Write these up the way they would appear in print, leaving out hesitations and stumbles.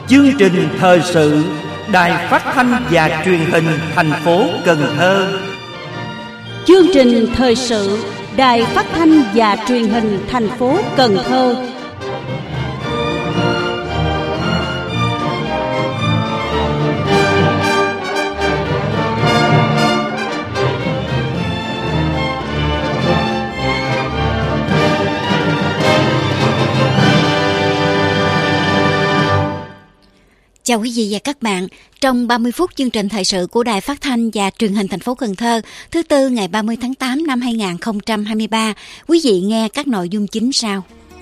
Chương trình thời sự Đài Phát thanh và Truyền hình thành phố Cần Thơ. Chương trình thời sự Đài Phát thanh và Truyền hình thành phố Cần Thơ. Chào quý vị và các bạn. Trong 30 phút chương trình thời sự của Đài Phát thanh và Truyền hình thành phố Cần Thơ, thứ Tư ngày 30 tháng 8 năm 2023, quý vị nghe các nội dung chính sau.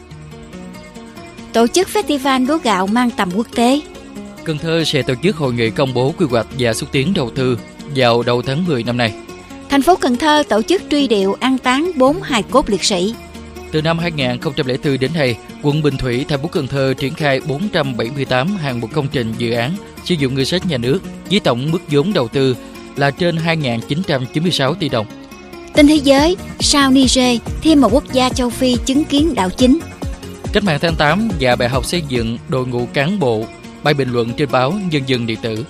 Tổ chức Festival lúa gạo mang tầm quốc tế. Cần Thơ sẽ tổ chức hội nghị công bố quy hoạch và xúc tiến đầu tư vào đầu tháng 10 năm nay. Thành phố Cần Thơ tổ chức truy điệu an táng 4 hài cốt liệt sĩ. Từ năm 2004 đến nay, quận Bình Thủy, thành phố Cần Thơ triển khai 478 hạng mục công trình dự án sử dụng ngân sách nhà nước với tổng mức vốn đầu tư là trên 2.996 tỷ đồng. Tin thế giới, sau Niger, thêm một quốc gia châu Phi chứng kiến đảo chính. Cách mạng tháng 8 và bài học xây dựng đội ngũ cán bộ, bài bình luận trên báo Nhân dân điện tử.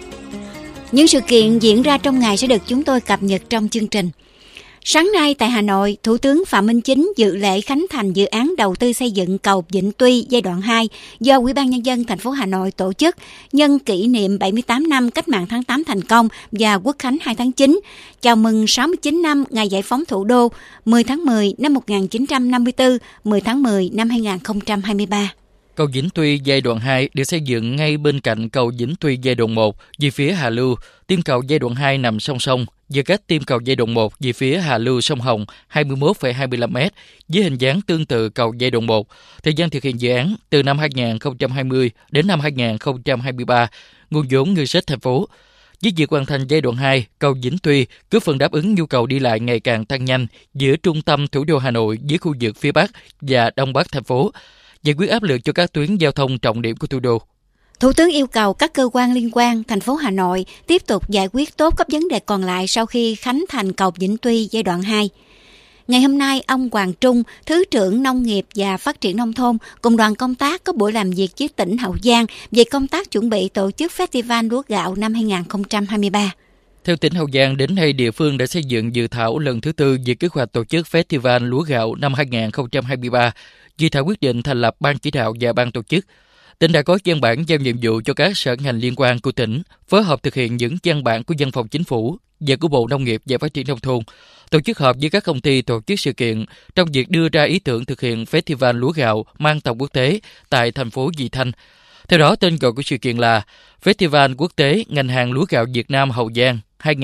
Những sự kiện diễn ra trong ngày sẽ được chúng tôi cập nhật trong chương trình. Sáng nay tại Hà Nội, Thủ tướng Phạm Minh Chính dự lễ khánh thành dự án đầu tư xây dựng cầu Vĩnh Tuy giai đoạn 2 do Ủy ban Nhân dân thành phố Hà Nội tổ chức nhân kỷ niệm 78 năm Cách mạng tháng 8 thành công và Quốc khánh 2 tháng 9, chào mừng 69 năm ngày giải phóng thủ đô 10 tháng 10 năm 1954, 10 tháng 10 năm 2023. Cầu Vĩnh Tuy giai đoạn 2 được xây dựng ngay bên cạnh cầu Vĩnh Tuy giai đoạn 1 về phía hạ lưu, tim cầu giai đoạn 2 nằm song song, giữa cách tim cầu giai đoạn 1 về phía hạ lưu sông Hồng 21,25 m với hình dáng tương tự cầu giai đoạn 1. Thời gian thực hiện dự án từ năm 2020 đến năm 2023, nguồn vốn ngân sách thành phố. Với việc hoàn thành giai đoạn 2, cầu Vĩnh Tuy góp phần đáp ứng nhu cầu đi lại ngày càng tăng nhanh giữa trung tâm thủ đô Hà Nội với khu vực phía Bắc và Đông Bắc thành phố, giải quyết áp lực cho các tuyến giao thông trọng điểm của thủ đô. Thủ tướng yêu cầu các cơ quan liên quan, thành phố Hà Nội tiếp tục giải quyết tốt các vấn đề còn lại sau khi khánh thành cầu Vĩnh Tuy giai đoạn 2. Ngày hôm nay, ông Hoàng Trung, Thứ trưởng Nông nghiệp và Phát triển Nông thôn cùng đoàn công tác có buổi làm việc với tỉnh Hậu Giang về công tác chuẩn bị tổ chức Festival lúa gạo năm 2023. Theo tỉnh Hậu Giang, đến nay địa phương đã xây dựng dự thảo lần thứ 4 về kế hoạch tổ chức Festival lúa gạo năm 2023. Dự thảo quyết định thành lập ban chỉ đạo và ban tổ chức. Tỉnh đã có văn bản giao nhiệm vụ cho các sở ngành liên quan của tỉnh phối hợp thực hiện những văn bản của Văn phòng Chính phủ và của Bộ Nông nghiệp và Phát triển Nông thôn, tổ chức họp với các công ty tổ chức sự kiện trong việc đưa ra ý tưởng thực hiện Festival lúa gạo mang tầm quốc tế tại thành phố Vị Thanh. Theo đó, tên gọi của sự kiện là Festival Quốc tế ngành hàng lúa gạo Việt Nam Hậu Giang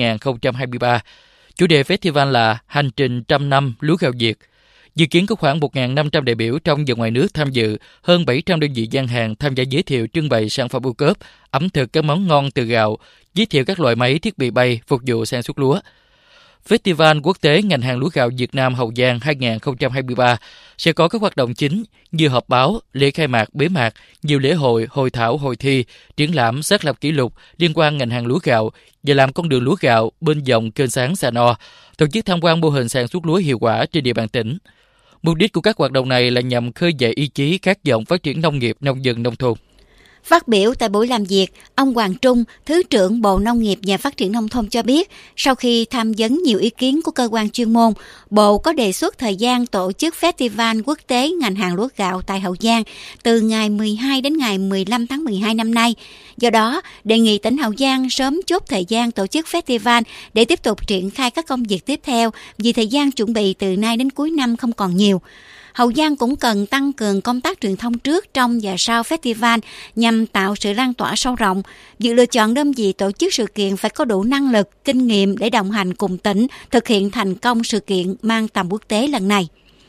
2023. Chủ đề festival là Hành trình trăm năm lúa gạo Việt. Dự kiến có khoảng 1.500 đại biểu trong và ngoài nước tham dự, hơn 700 đơn vị gian hàng tham gia giới thiệu trưng bày sản phẩm ô cốp, ẩm thực các món ngon từ gạo, giới thiệu các loại máy thiết bị bay phục vụ sản xuất lúa. Festival Quốc tế ngành hàng lúa gạo Việt Nam Hậu Giang 2023 sẽ có các hoạt động chính như họp báo, lễ khai mạc, bế mạc, nhiều lễ hội, hội thảo, hội thi, triển lãm, xác lập kỷ lục liên quan ngành hàng lúa gạo và làm con đường lúa gạo bên dòng kênh sáng Sà No, tổ chức tham quan mô hình sản xuất lúa hiệu quả trên địa bàn tỉnh. Mục đích của các hoạt động này là nhằm khơi dậy ý chí khát vọng phát triển nông nghiệp, nông dân, nông thôn. Phát biểu tại buổi làm việc, ông Hoàng Trung, Thứ trưởng Bộ Nông nghiệp và Phát triển Nông thôn cho biết, sau khi tham vấn nhiều ý kiến của cơ quan chuyên môn, Bộ có đề xuất thời gian tổ chức Festival Quốc tế ngành hàng lúa gạo tại Hậu Giang từ ngày 12 đến ngày 15 tháng 12 năm nay. Do đó, đề nghị tỉnh Hậu Giang sớm chốt thời gian tổ chức festival để tiếp tục triển khai các công việc tiếp theo vì thời gian chuẩn bị từ nay đến cuối năm không còn nhiều. Hậu Giang cũng cần tăng cường công tác truyền thông trước, trong và sau festival nhằm tạo sự lan tỏa sâu rộng. Việc lựa chọn đơn vị tổ chức sự kiện phải có đủ năng lực, kinh nghiệm để đồng hành cùng tỉnh thực hiện thành công sự kiện mang tầm quốc tế lần này.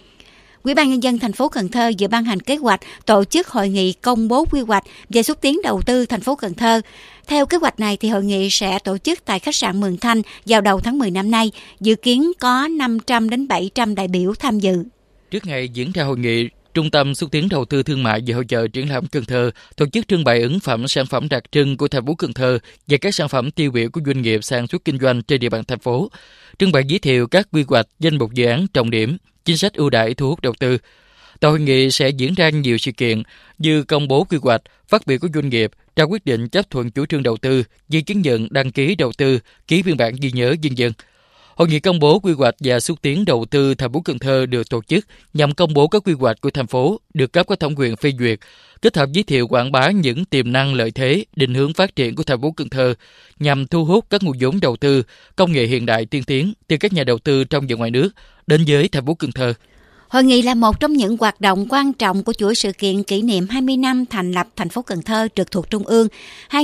Ủy ban Nhân dân thành phố Cần Thơ vừa ban hành kế hoạch tổ chức hội nghị công bố quy hoạch về xúc tiến đầu tư thành phố Cần Thơ. Theo kế hoạch này, thì hội nghị sẽ tổ chức tại khách sạn Mường Thanh vào đầu tháng 10 năm nay, dự kiến có 500 đến 700 đại biểu tham dự. Trước ngày diễn ra hội nghị, Trung tâm xúc tiến đầu tư thương mại và hội chợ triển lãm Cần Thơ tổ chức trưng bày ấn phẩm sản phẩm đặc trưng của thành phố Cần Thơ và các sản phẩm tiêu biểu của doanh nghiệp sản xuất kinh doanh trên địa bàn thành phố. Trưng bày giới thiệu các quy hoạch, danh mục dự án trọng điểm, chính sách ưu đãi thu hút đầu tư. Tại hội nghị sẽ diễn ra nhiều sự kiện như công bố quy hoạch, phát biểu của doanh nghiệp, trao quyết định chấp thuận chủ trương đầu tư, giấy chứng nhận đăng ký đầu tư, ký biên bản ghi nhớ vân vân. Hội nghị công bố quy hoạch và xúc tiến đầu tư thành phố Cần Thơ được tổ chức nhằm công bố các quy hoạch của thành phố được cấp có thẩm quyền phê duyệt, kết hợp giới thiệu quảng bá những tiềm năng lợi thế, định hướng phát triển của thành phố Cần Thơ nhằm thu hút các nguồn vốn đầu tư, công nghệ hiện đại tiên tiến từ các nhà đầu tư trong và ngoài nước đến với thành phố Cần Thơ. Hội nghị là một trong những hoạt động quan trọng của chuỗi sự kiện kỷ niệm 20 năm thành lập thành phố Cần Thơ trực thuộc Trung ương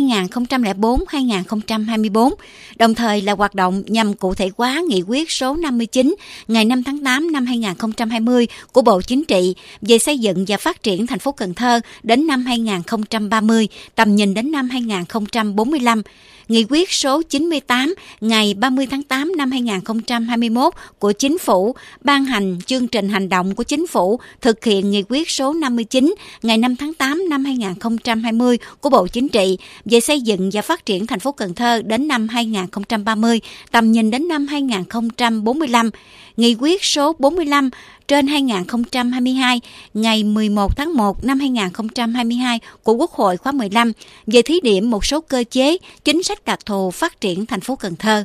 2004-2024, đồng thời là hoạt động nhằm cụ thể hóa nghị quyết số 59 ngày 5 tháng 8 năm 2020 của Bộ Chính trị về xây dựng và phát triển thành phố Cần Thơ đến năm 2030, tầm nhìn đến năm 2045. Nghị quyết số 98 ngày 30 tháng 8 năm 2021 của Chính phủ ban hành chương trình hành động của Chính phủ thực hiện nghị quyết số 59 ngày 5 tháng 8 năm 2020 của Bộ Chính trị về xây dựng và phát triển thành phố Cần Thơ đến năm 2030, tầm nhìn đến năm 2045. Nghị quyết số 45 trên 2022 ngày 11 tháng 1 năm 2022 của Quốc hội khóa 15 về thí điểm một số cơ chế, chính sách đặc thù phát triển thành phố Cần Thơ.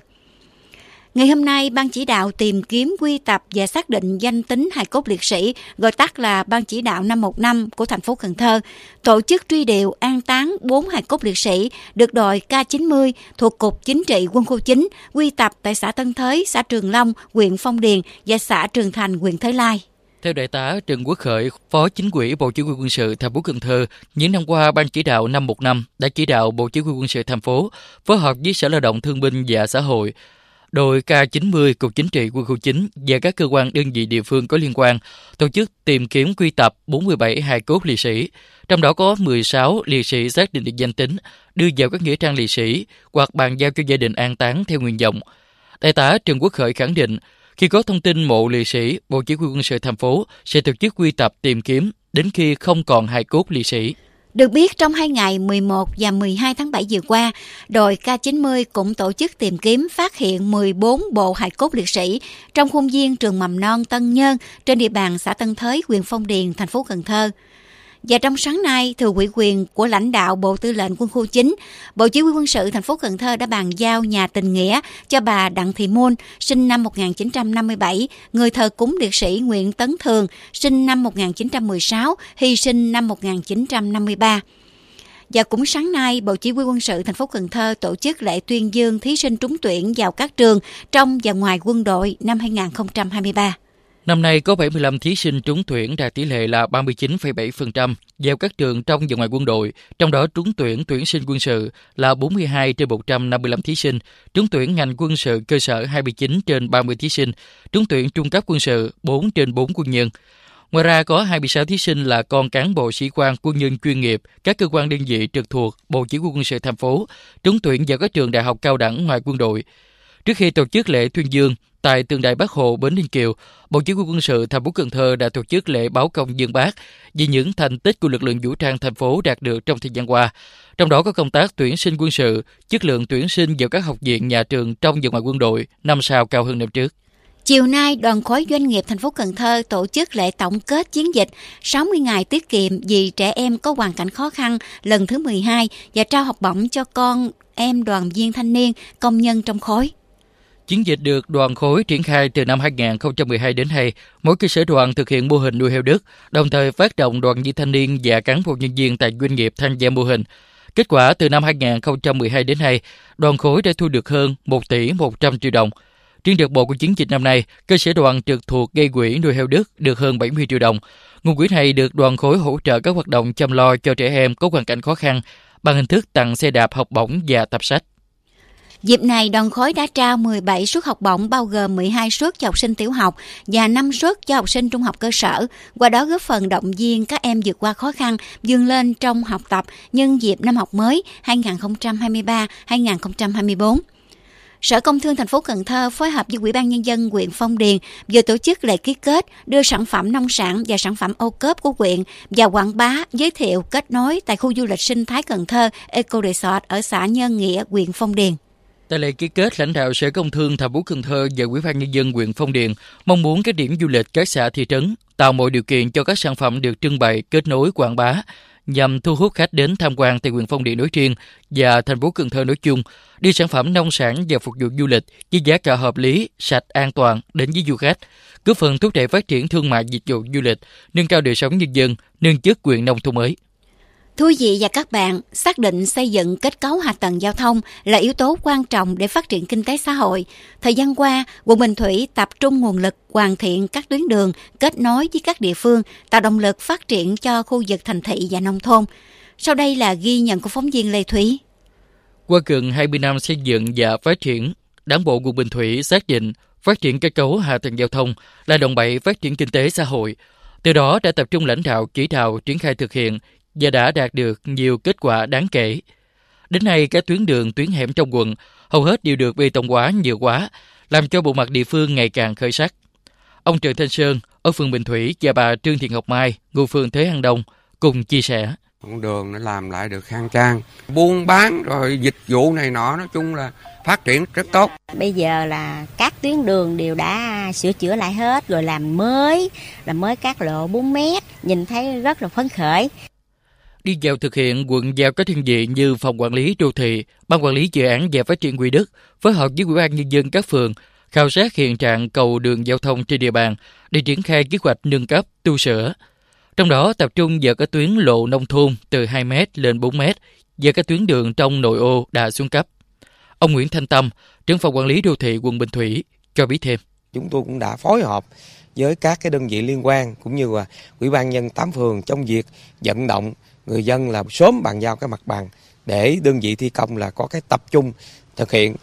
Ngày hôm nay, Ban chỉ đạo tìm kiếm, quy tập và xác định danh tính hài cốt liệt sĩ, gọi tắt là Ban chỉ đạo 515 của thành phố Cần Thơ, tổ chức truy điệu an táng 4 hài cốt liệt sĩ được đội K90 thuộc Cục Chính trị Quân khu 9 quy tập tại xã Tân Thới, xã Trường Long, huyện Phong Điền và xã Trường Thành, huyện Thới Lai. Theo Đại tá Trần Quốc Khởi, Phó Chính ủy Bộ Chỉ huy Quân sự thành phố Cần Thơ, những năm qua Ban chỉ đạo 515 đã chỉ đạo Bộ Chỉ huy Quân sự thành phố phối hợp với Sở Lao động Thương binh và Xã hội, đội K90 Cục Chính trị Quân khu 9 và các cơ quan đơn vị địa phương có liên quan tổ chức tìm kiếm quy tập 47 hài cốt liệt sĩ, trong đó có 16 liệt sĩ xác định được danh tính, đưa vào các nghĩa trang liệt sĩ hoặc bàn giao cho gia đình an táng theo nguyện vọng. Đại tá Trần Quốc Khởi khẳng định, khi có thông tin mộ liệt sĩ, Bộ Chỉ huy Quân sự thành phố sẽ tổ chức quy tập tìm kiếm đến khi không còn hài cốt liệt sĩ. Được biết, trong 2 ngày 11 và 12 tháng 7 vừa qua, đội K90 cũng tổ chức tìm kiếm phát hiện 14 bộ hài cốt liệt sĩ trong khuôn viên trường mầm non Tân Nhơn trên địa bàn xã Tân Thới, huyện Phong Điền, thành phố Cần Thơ. Và trong sáng nay, thừa ủy quyền của lãnh đạo Bộ Tư lệnh Quân khu 9, Bộ Chỉ huy Quân sự thành phố Cần Thơ đã bàn giao nhà tình nghĩa cho bà Đặng Thị Muôn, sinh năm 1957, người thờ cúng liệt sĩ Nguyễn Tấn Thường, sinh năm 1916, hy sinh năm 1953. Và cũng sáng nay, Bộ Chỉ huy Quân sự thành phố Cần Thơ tổ chức lễ tuyên dương thí sinh trúng tuyển vào các trường trong và ngoài quân đội năm 2023. Năm nay có 75 thí sinh trúng tuyển đạt tỷ lệ là 39,7% vào các trường trong và ngoài quân đội, trong đó trúng tuyển tuyển sinh quân sự là 42 trên 155 thí sinh, trúng tuyển ngành quân sự cơ sở 29 trên 30 thí sinh, trúng tuyển trung cấp quân sự 4 trên 4 quân nhân. Ngoài ra có 26 thí sinh là con cán bộ sĩ quan quân nhân chuyên nghiệp, các cơ quan đơn vị trực thuộc Bộ Chỉ huy Quân sự thành phố, trúng tuyển vào các trường đại học cao đẳng ngoài quân đội. Trước khi tổ chức lễ tuyên dương, tại tượng đài Bác Hồ Bến Ninh Kiều, Bộ Chỉ huy Quân sự thành phố Cần Thơ đã tổ chức lễ báo công dân Bác về những thành tích của lực lượng vũ trang thành phố đạt được trong thời gian qua. Trong đó có công tác tuyển sinh quân sự, chất lượng tuyển sinh vào các học viện, nhà trường trong và ngoài quân đội năm sau cao hơn năm trước. Chiều nay, đoàn khối doanh nghiệp thành phố Cần Thơ tổ chức lễ tổng kết chiến dịch 60 ngày tiết kiệm vì trẻ em có hoàn cảnh khó khăn lần thứ 12 và trao học bổng cho con em đoàn viên thanh niên, công nhân trong khối. Chiến dịch được đoàn khối triển khai từ năm 2012 đến nay, mỗi cơ sở đoàn thực hiện mô hình nuôi heo đất, đồng thời phát động đoàn viên thanh niên và cán bộ nhân viên tại doanh nghiệp tham gia mô hình. Kết quả từ năm 2012 đến nay, đoàn khối đã thu được hơn 1 tỷ 100 triệu đồng. Riêng đợt một của chiến dịch năm nay, cơ sở đoàn trực thuộc gây quỹ nuôi heo đất được hơn 70 triệu đồng. Nguồn quỹ này được đoàn khối hỗ trợ các hoạt động chăm lo cho trẻ em có hoàn cảnh khó khăn bằng hình thức tặng xe đạp, học bổng và tập sách. Dịp này, đoàn khối đã trao 17 suất học bổng bao gồm 12 suất cho học sinh tiểu học và 5 suất cho học sinh trung học cơ sở, qua đó góp phần động viên các em vượt qua khó khăn, vươn lên trong học tập nhân dịp năm học mới 2023-2024. Sở Công Thương thành phố Cần Thơ phối hợp với Ủy ban Nhân dân huyện Phong Điền vừa tổ chức lễ ký kết đưa sản phẩm nông sản và sản phẩm ô cốp của huyện vào quảng bá, giới thiệu, kết nối tại khu du lịch sinh thái Cần Thơ Eco Resort ở xã Nhân Nghĩa, huyện Phong Điền. Tại lễ ký kết, lãnh đạo Sở Công Thương thành phố Cần Thơ và Ủy ban Nhân dân huyện Phong Điền mong muốn các điểm du lịch các xã thị trấn tạo mọi điều kiện cho các sản phẩm được trưng bày, kết nối, quảng bá nhằm thu hút khách đến tham quan tại huyện Phong Điền nói riêng và thành phố Cần Thơ nói chung, đưa sản phẩm nông sản và phục vụ du lịch với giá cả hợp lý, sạch, an toàn đến với du khách, góp phần thúc đẩy phát triển thương mại dịch vụ du lịch, nâng cao đời sống nhân dân, nâng chất huyện nông thôn mới. Thưa quý vị và các bạn, xác định xây dựng kết cấu hạ tầng giao thông là yếu tố quan trọng để phát triển kinh tế xã hội. Thời gian qua, quận Bình Thủy tập trung nguồn lực hoàn thiện các tuyến đường kết nối với các địa phương, tạo động lực phát triển cho khu vực thành thị và nông thôn. Sau đây là ghi nhận của phóng viên Lê Thúy. Qua gần 20 năm xây dựng và phát triển, Đảng bộ quận Bình Thủy xác định phát triển kết cấu hạ tầng giao thông là đòn bẩy phát triển kinh tế xã hội. Từ đó đã tập trung lãnh đạo, chỉ đạo, triển khai thực hiện và đã đạt được nhiều kết quả đáng kể. Đến nay, các tuyến đường, tuyến hẻm trong quận hầu hết đều được bê tông hóa, nhựa hóa, làm cho bộ mặt địa phương ngày càng khởi sắc. Ông Trần Thanh Sơn ở phường Bình Thủy và bà Trương Thị Ngọc Mai, ngụ phường Thế An Đông, cùng chia sẻ. Con đường nó làm lại được khang trang, buôn bán rồi dịch vụ này nọ, nói chung là phát triển rất tốt. Bây giờ là các tuyến đường đều đã sửa chữa lại hết, rồi làm mới các lộ 4 mét, nhìn thấy rất là phấn khởi. Đi vào thực hiện, quận giao các đơn vị như Phòng Quản lý Đô thị, Ban Quản lý Dự án và Phát triển Quỹ đất phối hợp với Ủy ban Nhân dân các phường khảo sát hiện trạng cầu đường giao thông trên địa bàn để triển khai kế hoạch nâng cấp, tu sửa. Trong đó tập trung vào các tuyến lộ nông thôn từ 2 m lên 4 m và các tuyến đường trong nội ô đã xuống cấp. Ông Nguyễn Thanh Tâm, trưởng Phòng Quản lý Đô thị quận Bình Thủy cho biết thêm. Chúng tôi cũng đã phối hợp với các cái đơn vị liên quan cũng như là Ủy ban nhân 8 phường trong việc vận động người dân là sớm bàn giao cái mặt bằng để đơn vị thi công là có cái tập trung thực hiện.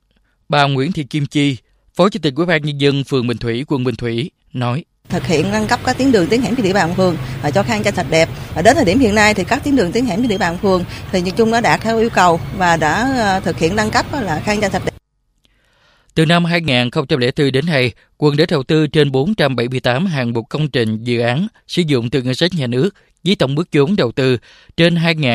Bà Nguyễn Thị Kim Chi, Phó Chủ tịch Ủy ban Nhân dân phường Bình Thủy, quận Bình Thủy nói. Thực hiện nâng cấp các tuyến đường tuyến hẻm trên địa bàn phường cho khang trang sạch đẹp. Đến thời điểm hiện nay thì các tuyến đường tuyến hẻm trên địa bàn phường thì nhìn chung đã đạt theo yêu cầu và đã thực hiện nâng cấp là khang trang sạch đẹp. Từ năm 2004 đến nay, quận đã đầu tư trên 478 hạng mục công trình dự án sử dụng từ ngân sách nhà nước với tổng mức vốn đầu tư trên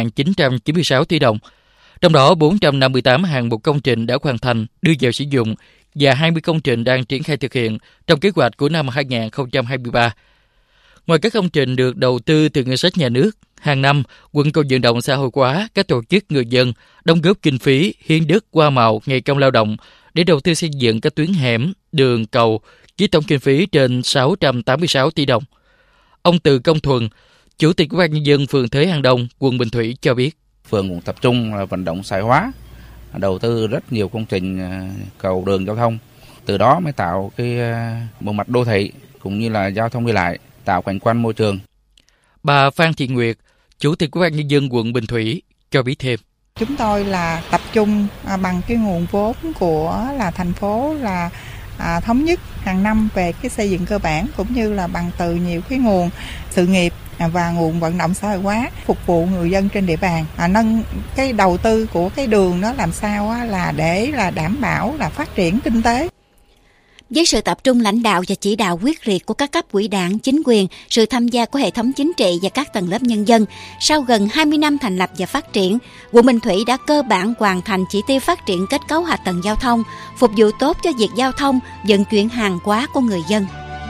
2.996 tỷ đồng. Trong đó 458 hạng mục công trình đã hoàn thành đưa vào sử dụng và 20 công trình đang triển khai thực hiện trong kế hoạch của năm 2023. Ngoài các công trình được đầu tư từ ngân sách nhà nước, hàng năm quận còn vận động xã hội hóa các tổ chức người dân đóng góp kinh phí, hiến đất, hoa màu, ngày công lao động để đầu tư xây dựng các tuyến hẻm, đường, cầu với tổng kinh phí trên 686 tỷ đồng. Ông Từ Công Thuần, Chủ tịch Ủy ban Nhân dân phường Thế An Đông, quận Bình Thủy cho biết. Phường cũng tập trung vận động xã hội hóa, đầu tư rất nhiều công trình cầu đường giao thông. Từ đó mới tạo cái bộ mặt đô thị cũng như là giao thông đi lại, tạo cảnh quan môi trường. Bà Phan Thị Nguyệt, Chủ tịch Ủy ban Nhân dân quận Bình Thủy cho biết thêm. Chúng tôi là tập trung bằng cái nguồn vốn của là thành phố là thống nhất hàng năm về cái xây dựng cơ bản cũng như là bằng từ nhiều cái nguồn sự nghiệp và nguồn vận động xã hội hóa phục vụ người dân trên địa bàn, nâng cái đầu tư của cái đường đó làm sao là để là đảm bảo là phát triển kinh tế. Với sự tập trung lãnh đạo và chỉ đạo quyết liệt của các cấp ủy đảng, chính quyền, sự tham gia của hệ thống chính trị và các tầng lớp nhân dân, sau gần 20 năm thành lập và phát triển, quận Bình Thủy đã cơ bản hoàn thành chỉ tiêu phát triển kết cấu hạ tầng giao thông, phục vụ tốt cho việc giao thông, vận chuyển hàng hóa của người dân.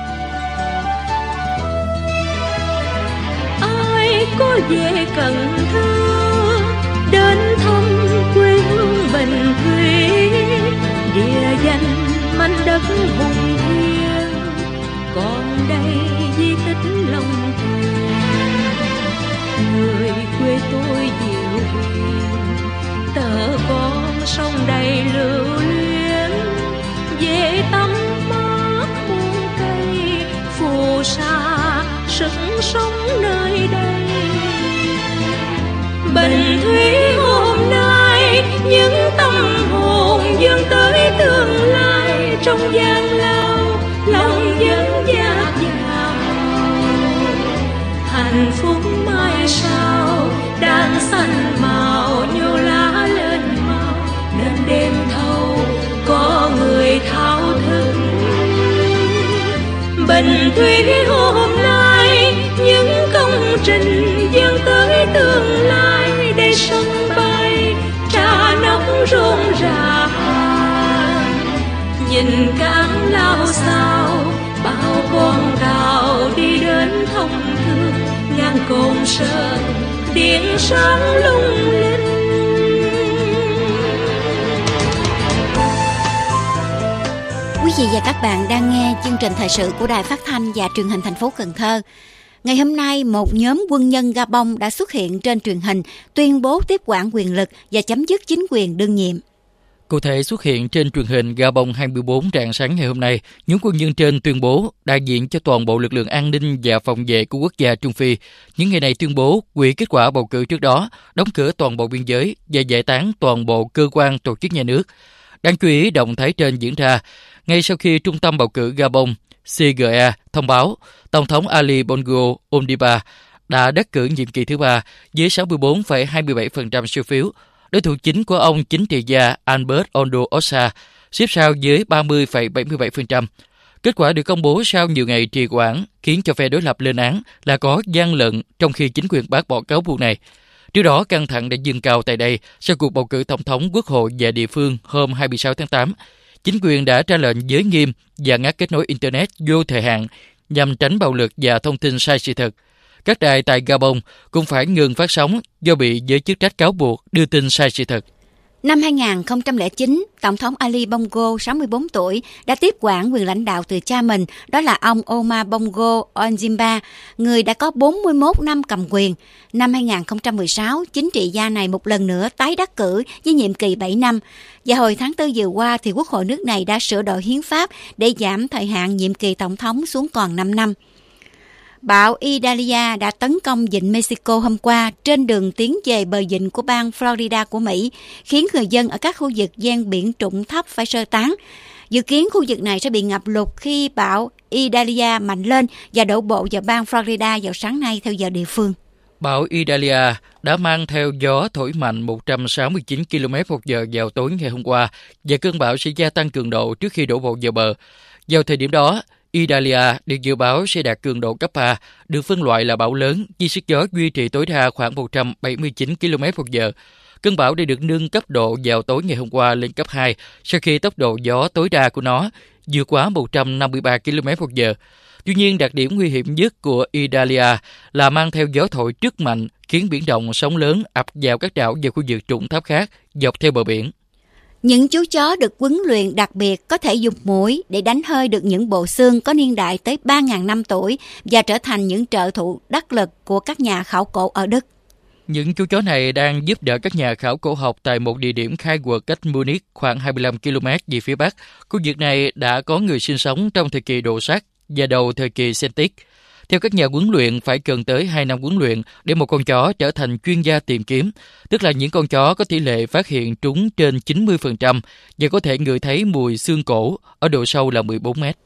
Ai có về Cần Thơ, đến thăm quê hương Bình Thủy, địa danh mảnh đất hùng thiêng, còn đây di tích Long Thuyền. Người quê tôi diệu hiền, tờ con sông đầy lưu luyến, về tắm mát muôn cây, phù sa sức sống nơi đây. Bình Thủy hôm nay những tâm hồn vươn tới tương lai, trong gian lao lòng dân dạt dào, hạnh phúc mai sau đang xanh màu, nhiều lá lên màu nên đêm thâu có người thao thức. Bình Thủy hôm nay những công trình vươn tới tương lai, đây sân bay trà nóc rộn ràng. nhìn cảng lao xao, bao con tàu đi đến thông thương ngang Côn Sơn, điện sáng lung linh. Quý vị và các bạn đang nghe chương trình thời sự của Đài Phát thanh và Truyền hình thành phố Cần Thơ. Ngày hôm nay, một nhóm quân nhân Gabon đã xuất hiện trên truyền hình tuyên bố tiếp quản quyền lực và chấm dứt chính quyền đương nhiệm. Cụ thể, xuất hiện trên truyền hình Gabon 24 rạng sáng ngày hôm nay, những quân nhân trên tuyên bố đại diện cho toàn bộ lực lượng an ninh và phòng vệ của quốc gia Trung Phi. Những ngày này tuyên bố hủy kết quả bầu cử trước đó, đóng cửa toàn bộ biên giới và giải tán toàn bộ cơ quan tổ chức nhà nước. Đáng chú ý, động thái trên diễn ra ngay sau khi Trung tâm bầu cử Gabon CGA thông báo Tổng thống Ali Bongo Ondimba đã đắc cử nhiệm kỳ thứ 3 với 64,27% số phiếu. Đối thủ chính của ông, chính trị gia Albert Ondo Osa, xếp sau với 30,77%. Kết quả được công bố sau nhiều ngày trì hoãn, khiến cho phe đối lập lên án là có gian lận trong khi chính quyền bác bỏ cáo buộc này. Trước đó, căng thẳng đã dâng cao tại đây sau cuộc bầu cử tổng thống, quốc hội và địa phương hôm 26 tháng 8. Chính quyền đã ra lệnh giới nghiêm và ngắt kết nối Internet vô thời hạn nhằm tránh bạo lực và thông tin sai sự thật. Các đài tại Gabon cũng phải ngừng phát sóng do bị giới chức trách cáo buộc đưa tin sai sự thật. Năm 2009, Tổng thống Ali Bongo, 64 tuổi, đã tiếp quản quyền lãnh đạo từ cha mình, đó là ông Omar Bongo Ondimba, người đã có 41 năm cầm quyền. Năm 2016, chính trị gia này một lần nữa tái đắc cử với nhiệm kỳ 7 năm. Và hồi tháng 4 vừa qua, thì Quốc hội nước này đã sửa đổi hiến pháp để giảm thời hạn nhiệm kỳ tổng thống xuống còn 5 năm. Bão Idalia đã tấn công vịnh Mexico hôm qua trên đường tiến về bờ vịnh của bang Florida của Mỹ, khiến người dân ở các khu vực ven biển trũng thấp phải sơ tán. Dự kiến khu vực này sẽ bị ngập lụt khi bão Idalia mạnh lên và đổ bộ vào bang Florida vào sáng nay theo giờ địa phương. Bão Idalia đã mang theo gió thổi mạnh 169 km/h vào tối ngày hôm qua và cơn bão sẽ gia tăng cường độ trước khi đổ bộ vào bờ. Vào thời điểm đó, Idalia được dự báo sẽ đạt cường độ cấp 3, được phân loại là bão lớn với sức gió duy trì tối đa khoảng 179 km/h. Cơn bão đã được nâng cấp độ vào tối ngày hôm qua lên cấp 2 sau khi tốc độ gió tối đa của nó vượt quá 153 km/h. Tuy nhiên, đặc điểm nguy hiểm nhất của Idalia là mang theo gió thổi rất mạnh, khiến biển động sóng lớn ập vào các đảo và khu vực trũng thấp khác dọc theo bờ biển. Những chú chó được huấn luyện đặc biệt có thể dùng mũi để đánh hơi được những bộ xương có niên đại tới 3.000 năm tuổi và trở thành những trợ thủ đắc lực của các nhà khảo cổ ở Đức. Những chú chó này đang giúp đỡ các nhà khảo cổ học tại một địa điểm khai quật cách Munich khoảng 25 km về phía bắc. Khu vực này đã có người sinh sống trong thời kỳ đồ sắt và đầu thời kỳ Celtic. Theo các nhà huấn luyện, phải cần tới 2 năm huấn luyện để một con chó trở thành chuyên gia tìm kiếm, tức là những con chó có tỷ lệ phát hiện trúng trên 90% và có thể ngửi thấy mùi xương cổ ở độ sâu là 14 mét.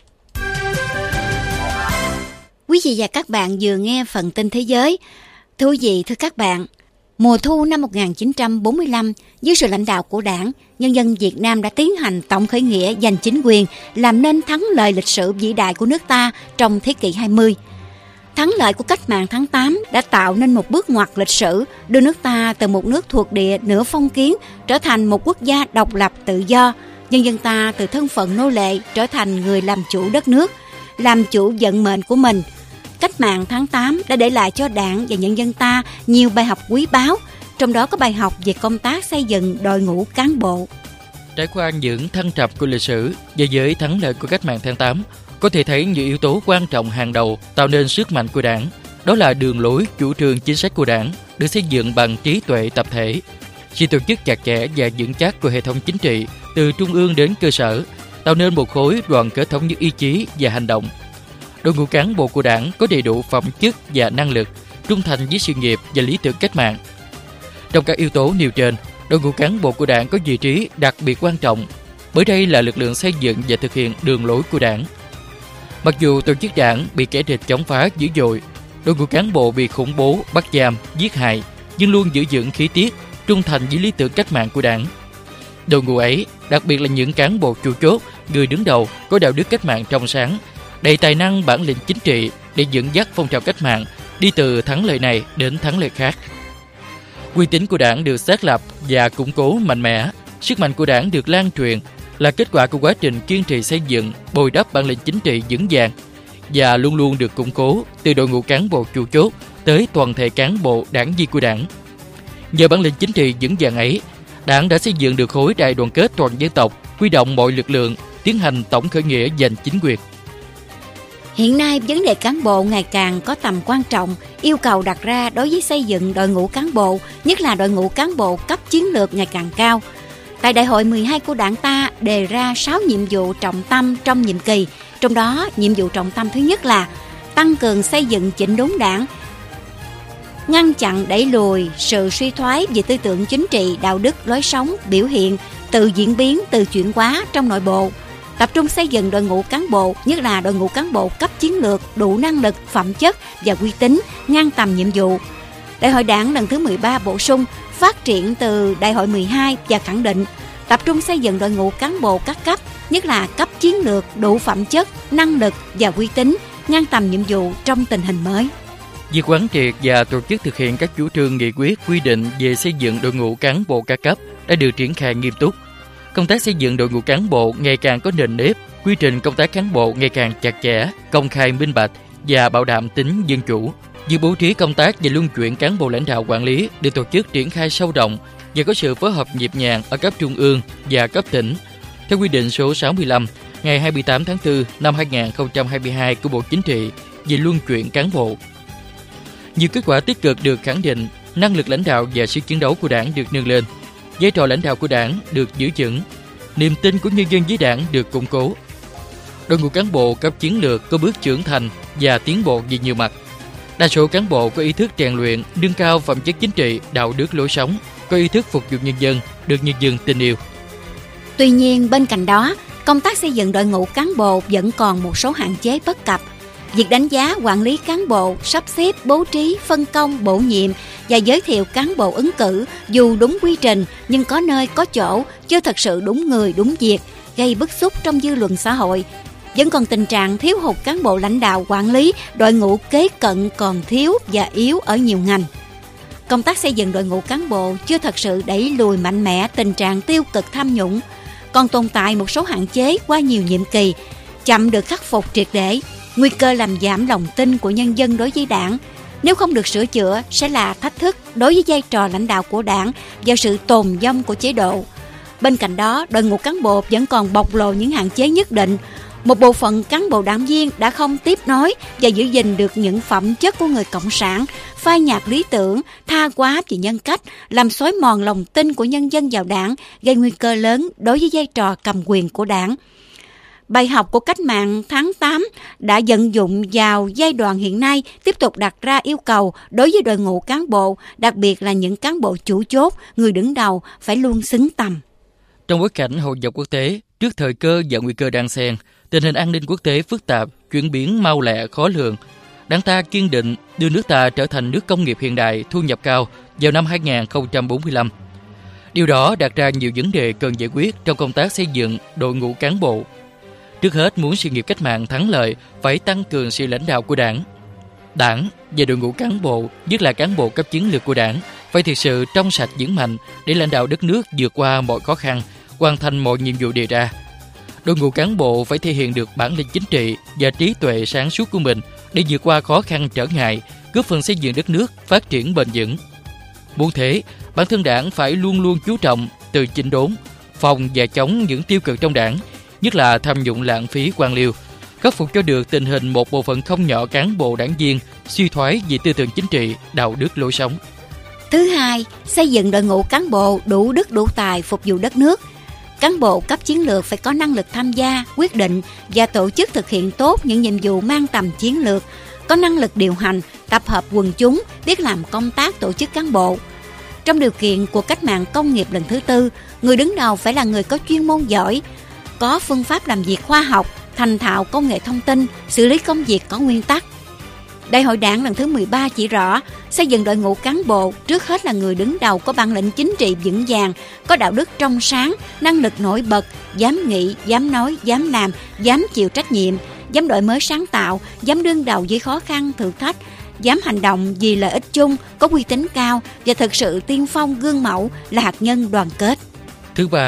Quý vị và các bạn vừa nghe phần tin thế giới. Thưa quý vị, thưa các bạn, mùa thu năm 1945, dưới sự lãnh đạo của Đảng, nhân dân Việt Nam đã tiến hành tổng khởi nghĩa giành chính quyền, làm nên thắng lợi lịch sử vĩ đại của nước ta trong thế kỷ 20. Thắng lợi của cách mạng tháng 8 đã tạo nên một bước ngoặt lịch sử, đưa nước ta từ một nước thuộc địa nửa phong kiến trở thành một quốc gia độc lập tự do. Nhân dân ta từ thân phận nô lệ trở thành người làm chủ đất nước, làm chủ vận mệnh của mình. Cách mạng tháng 8 đã để lại cho Đảng và nhân dân ta nhiều bài học quý báu, trong đó có bài học về công tác xây dựng đội ngũ cán bộ. Trải qua những thăng trầm của lịch sử và với thắng lợi của cách mạng tháng 8, có thể thấy những yếu tố quan trọng hàng đầu tạo nên sức mạnh của Đảng. Đó là đường lối, chủ trương, chính sách của Đảng được xây dựng bằng trí tuệ tập thể, sự tổ chức chặt chẽ và vững chắc của hệ thống chính trị từ trung ương đến cơ sở, tạo nên một khối đoàn kết thống nhất ý chí và hành động. Đội ngũ cán bộ của Đảng có đầy đủ phẩm chất và năng lực, trung thành với sự nghiệp và lý tưởng cách mạng. Trong các yếu tố nêu trên, đội ngũ cán bộ của Đảng có vị trí đặc biệt quan trọng, bởi đây là lực lượng xây dựng và thực hiện đường lối của Đảng. Mặc dù tổ chức Đảng bị kẻ địch chống phá dữ dội, đội ngũ cán bộ bị khủng bố, bắt giam, giết hại, nhưng luôn giữ vững khí tiết, trung thành với lý tưởng cách mạng của Đảng. Đội ngũ ấy, đặc biệt là những cán bộ chủ chốt, người đứng đầu có đạo đức cách mạng trong sáng, đầy tài năng, bản lĩnh chính trị để dẫn dắt phong trào cách mạng đi từ thắng lợi này đến thắng lợi khác. Uy tín của Đảng được xác lập và củng cố mạnh mẽ, sức mạnh của Đảng được lan truyền, là kết quả của quá trình kiên trì xây dựng, bồi đắp bản lĩnh chính trị vững vàng và luôn luôn được củng cố từ đội ngũ cán bộ chủ chốt tới toàn thể cán bộ đảng viên của Đảng. Nhờ bản lĩnh chính trị vững vàng ấy, Đảng đã xây dựng được khối đại đoàn kết toàn dân tộc, huy động mọi lực lượng, tiến hành tổng khởi nghĩa giành chính quyền. Hiện nay, vấn đề cán bộ ngày càng có tầm quan trọng, yêu cầu đặt ra đối với xây dựng đội ngũ cán bộ, nhất là đội ngũ cán bộ cấp chiến lược ngày càng cao. Tại Đại hội 12 của Đảng ta đề ra 6 nhiệm vụ trọng tâm trong nhiệm kỳ, trong đó nhiệm vụ trọng tâm thứ nhất là tăng cường xây dựng chỉnh đốn Đảng, ngăn chặn đẩy lùi sự suy thoái về tư tưởng chính trị, đạo đức, lối sống, biểu hiện, tự diễn biến, tự chuyển hóa trong nội bộ. Tập trung xây dựng đội ngũ cán bộ, nhất là đội ngũ cán bộ cấp chiến lược, đủ năng lực, phẩm chất và uy tín, ngang tầm nhiệm vụ. Đại hội Đảng lần thứ 13 bổ sung, phát triển từ Đại hội 12 và khẳng định tập trung xây dựng đội ngũ cán bộ các cấp, nhất là cấp chiến lược, đủ phẩm chất, năng lực và uy tín, ngang tầm nhiệm vụ trong tình hình mới. Việc quán triệt và tổ chức thực hiện các chủ trương nghị quyết quy định về xây dựng đội ngũ cán bộ các cấp đã được triển khai nghiêm túc. Công tác xây dựng đội ngũ cán bộ ngày càng có nền nếp, quy trình công tác cán bộ ngày càng chặt chẽ, công khai minh bạch và bảo đảm tính dân chủ. Việc bố trí công tác và luân chuyển cán bộ lãnh đạo quản lý được tổ chức triển khai sâu rộng và có sự phối hợp nhịp nhàng ở cấp trung ương và cấp tỉnh. Theo quy định số 65 ngày 28 tháng 4 năm 2022 của Bộ Chính trị về luân chuyển cán bộ. Nhiều kết quả tích cực được khẳng định, năng lực lãnh đạo và sức chiến đấu của Đảng được nâng lên, vai trò lãnh đạo của Đảng được giữ vững, niềm tin của nhân dân với Đảng được củng cố. Đội ngũ cán bộ cấp chiến lược có bước trưởng thành và tiến bộ về nhiều mặt. Đa số cán bộ có ý thức rèn luyện, nâng cao phẩm chất chính trị, đạo đức lối sống, có ý thức phục vụ nhân dân, được nhân dân tin yêu. Tuy nhiên, bên cạnh đó, công tác xây dựng đội ngũ cán bộ vẫn còn một số hạn chế bất cập. Việc đánh giá, quản lý cán bộ, sắp xếp, bố trí, phân công, bổ nhiệm và giới thiệu cán bộ ứng cử dù đúng quy trình nhưng có nơi có chỗ chưa thật sự đúng người, đúng việc, gây bức xúc trong dư luận xã hội. Vẫn còn tình trạng thiếu hụt cán bộ lãnh đạo quản lý, đội ngũ kế cận còn thiếu và yếu ở nhiều ngành. Công tác xây dựng đội ngũ cán bộ chưa thật sự đẩy lùi mạnh mẽ tình trạng tiêu cực tham nhũng, còn tồn tại một số hạn chế qua nhiều nhiệm kỳ, chậm được khắc phục triệt để, nguy cơ làm giảm lòng tin của nhân dân đối với Đảng. Nếu không được sửa chữa sẽ là thách thức đối với vai trò lãnh đạo của Đảng và sự tồn vong của chế độ. Bên cạnh đó, đội ngũ cán bộ vẫn còn bộc lộ những hạn chế nhất định. Một bộ phận cán bộ đảng viên đã không tiếp nối và giữ gìn được những phẩm chất của người cộng sản, phai nhạt lý tưởng, tha hóa về nhân cách, làm xói mòn lòng tin của nhân dân vào Đảng, gây nguy cơ lớn đối với vai trò cầm quyền của Đảng. Bài học của cách mạng tháng 8 đã vận dụng vào giai đoạn hiện nay, tiếp tục đặt ra yêu cầu đối với đội ngũ cán bộ, đặc biệt là những cán bộ chủ chốt, người đứng đầu phải luôn xứng tầm. Trong bối cảnh hội nhập quốc tế, trước thời cơ và nguy cơ đan xen, tình hình an ninh quốc tế phức tạp, chuyển biến mau lẹ khó lường, Đảng ta kiên định đưa nước ta trở thành nước công nghiệp hiện đại, thu nhập cao vào năm 2045. Điều đó đặt ra nhiều vấn đề cần giải quyết trong công tác xây dựng đội ngũ cán bộ. Trước hết, muốn sự nghiệp cách mạng thắng lợi, phải tăng cường sự lãnh đạo của Đảng. Đảng và đội ngũ cán bộ, nhất là cán bộ cấp chiến lược của Đảng, phải thực sự trong sạch vững mạnh để lãnh đạo đất nước vượt qua mọi khó khăn, hoàn thành mọi nhiệm vụ đề ra. Đội ngũ cán bộ phải thể hiện được bản lĩnh chính trị và trí tuệ sáng suốt của mình để vượt qua khó khăn trở ngại, góp phần xây dựng đất nước phát triển bền vững. Muốn thế, bản thân Đảng phải luôn luôn chú trọng từ chỉnh đốn, phòng và chống những tiêu cực trong Đảng, nhất là tham nhũng lãng phí quan liêu, khắc phục cho được tình hình một bộ phận không nhỏ cán bộ đảng viên suy thoái về tư tưởng chính trị, đạo đức lối sống. Thứ hai, xây dựng đội ngũ cán bộ đủ đức đủ tài phục vụ đất nước. Cán bộ cấp chiến lược phải có năng lực tham gia, quyết định và tổ chức thực hiện tốt những nhiệm vụ mang tầm chiến lược, có năng lực điều hành, tập hợp quần chúng, biết làm công tác tổ chức cán bộ. Trong điều kiện của cách mạng công nghiệp lần thứ tư, người đứng đầu phải là người có chuyên môn giỏi, có phương pháp làm việc khoa học, thành thạo công nghệ thông tin, xử lý công việc có nguyên tắc. Đại hội Đảng lần thứ 13 chỉ rõ, xây dựng đội ngũ cán bộ trước hết là người đứng đầu có bản lĩnh chính trị vững vàng, có đạo đức trong sáng, năng lực nổi bật, dám nghĩ, dám nói, dám làm, dám chịu trách nhiệm, dám đổi mới sáng tạo, dám đương đầu với khó khăn, thử thách, dám hành động vì lợi ích chung, có uy tín cao và thực sự tiên phong gương mẫu là hạt nhân đoàn kết. Thứ ba,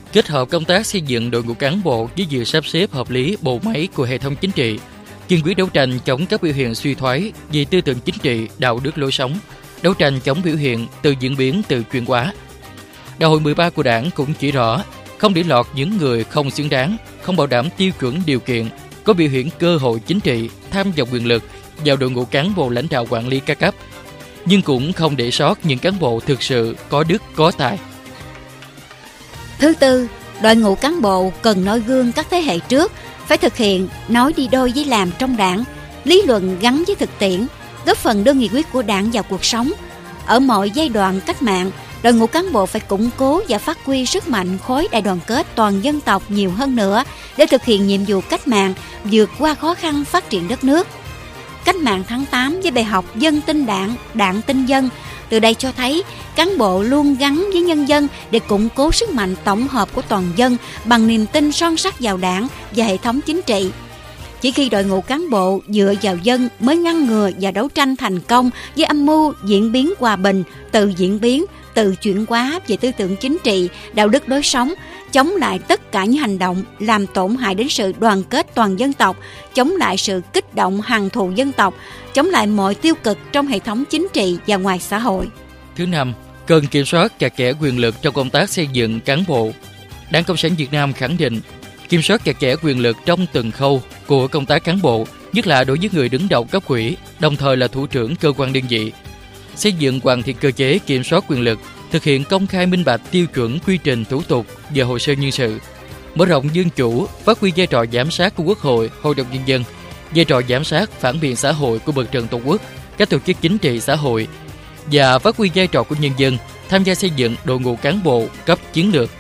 Kết hợp công tác xây dựng đội ngũ cán bộ với việc sắp xếp hợp lý bộ máy của hệ thống chính trị, kiên quyết đấu tranh chống các biểu hiện suy thoái về tư tưởng chính trị, đạo đức lối sống, đấu tranh chống biểu hiện từ diễn biến tự chuyển hóa. Đại hội 13 của Đảng cũng chỉ rõ không để lọt những người không xứng đáng, không bảo đảm tiêu chuẩn điều kiện, có biểu hiện cơ hội chính trị, tham vọng quyền lực vào đội ngũ cán bộ lãnh đạo quản lý các cấp, nhưng cũng không để sót những cán bộ thực sự có đức, có tài. Thứ tư, đội ngũ cán bộ cần noi gương các thế hệ trước, phải thực hiện nói đi đôi với làm trong Đảng, lý luận gắn với thực tiễn, góp phần đưa nghị quyết của Đảng vào cuộc sống. Ở mọi giai đoạn cách mạng, đội ngũ cán bộ phải củng cố và phát huy sức mạnh khối đại đoàn kết toàn dân tộc nhiều hơn nữa để thực hiện nhiệm vụ cách mạng, vượt qua khó khăn phát triển đất nước. Cách mạng tháng 8 với bài học dân tin Đảng, Đảng tin dân, từ đây cho thấy cán bộ luôn gắn với nhân dân để củng cố sức mạnh tổng hợp của toàn dân bằng niềm tin son sắt vào Đảng và hệ thống chính trị. Chỉ khi đội ngũ cán bộ dựa vào dân mới ngăn ngừa và đấu tranh thành công với âm mưu diễn biến hòa bình, tự diễn biến, tự chuyển hóa về tư tưởng chính trị, đạo đức lối sống, chống lại tất cả những hành động làm tổn hại đến sự đoàn kết toàn dân tộc, chống lại sự kích động hằn thù dân tộc, chống lại mọi tiêu cực trong hệ thống chính trị và ngoài xã hội. Thứ năm, cần kiểm soát chặt chẽ quyền lực trong công tác xây dựng cán bộ. Đảng Cộng sản Việt Nam khẳng định kiểm soát chặt chẽ quyền lực trong từng khâu của công tác cán bộ, nhất là đối với người đứng đầu cấp ủy, đồng thời là thủ trưởng cơ quan đơn vị. Xây dựng hoàn thiện cơ chế kiểm soát quyền lực, thực hiện công khai minh bạch tiêu chuẩn quy trình thủ tục và hồ sơ nhân sự, mở rộng dân chủ, phát huy vai trò giám sát của Quốc hội, Hội đồng Nhân dân, vai trò giám sát phản biện xã hội của Mặt trận Tổ quốc, các tổ chức chính trị xã hội và phát huy vai trò của nhân dân tham gia xây dựng đội ngũ cán bộ cấp chiến lược.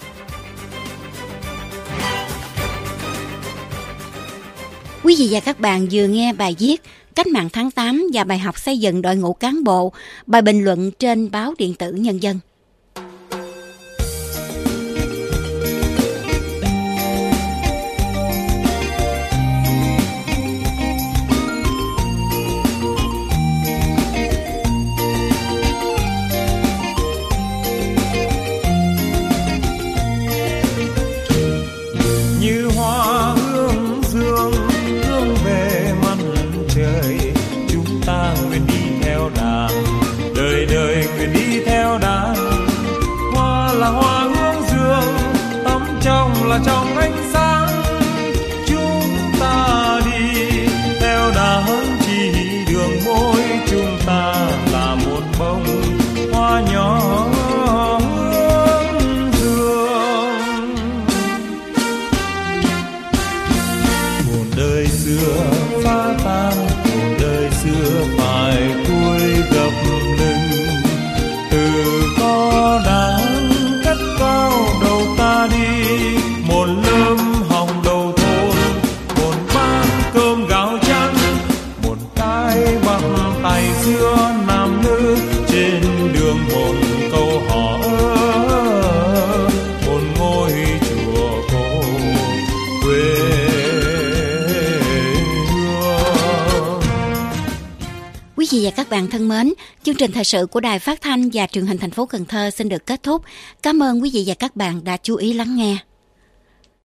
Quý vị và các bạn vừa nghe bài viết Cách mạng tháng 8 và bài học xây dựng đội ngũ cán bộ, bài bình luận trên báo điện tử Nhân dân. Như hoa hương dương hướng về mặt trời, chúng ta nguyện đi theo đàn, đời đời nguyện đi theo đàn. Hoa là hoa hương dương, tắm trong là trong ánh sáng. Chúng ta đi theo đàn chỉ đường môi, chúng ta là một bông hoa nhỏ. Đời xưa phá tan, cuộc đời xưa phải cuối gập lưng. Từ có đáng cất cao đầu ta đi, một lớp hồng đầu thôn, một bát cơm gạo trắng, một cái bằng tay xưa nam nữ, trên đường một câu hò ơ, một ngôi chùa cổ quê. Quý vị và các bạn thân mến, chương trình thời sự của Đài Phát thanh và Truyền hình thành phố Cần Thơ xin được kết thúc. Cảm ơn quý vị và các bạn đã chú ý lắng nghe.